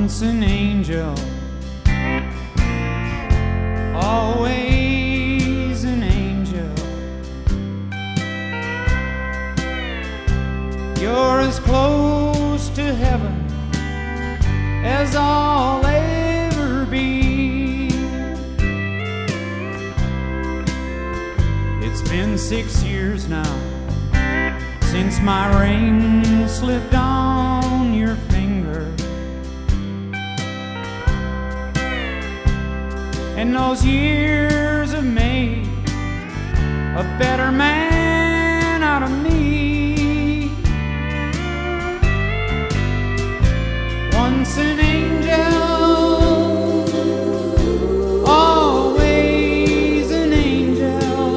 Once an angel, always an angel. You're as close to heaven as I'll ever be. It's been 6 years now since my ring slipped on your finger, and those years have made a better man out of me. Once an angel, always an angel.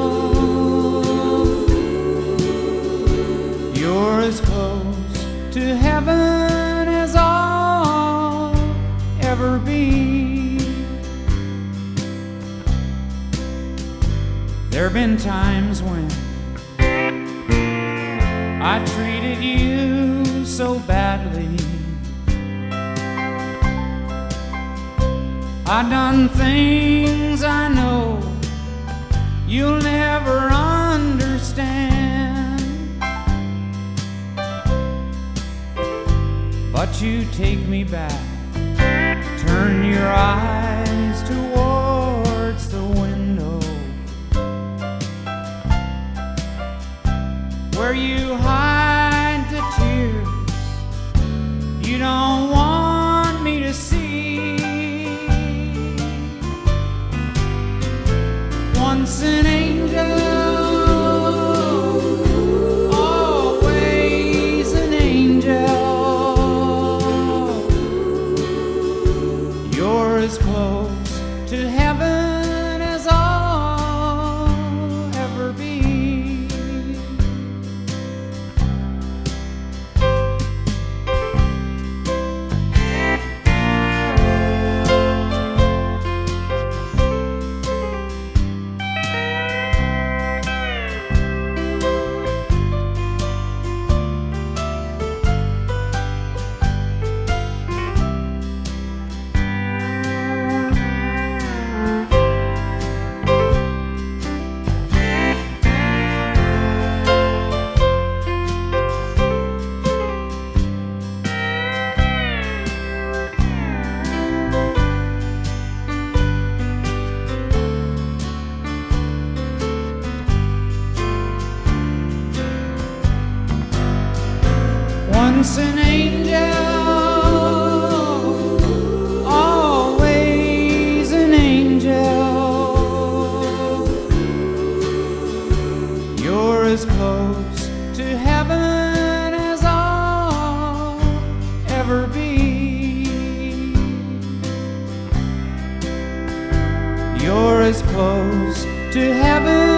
You're as close to heaven as I'll ever be. There've been times when I treated you so badly. I've done things I know you'll never understand, but you take me back, turn your eyes towards the window where you hide the tears you don't want me to see. Once an angel, always an angel. You're as close to heaven as I'll ever be. Once an angel, always an angel. You're as close to heaven as I'll ever be. You're as close to heaven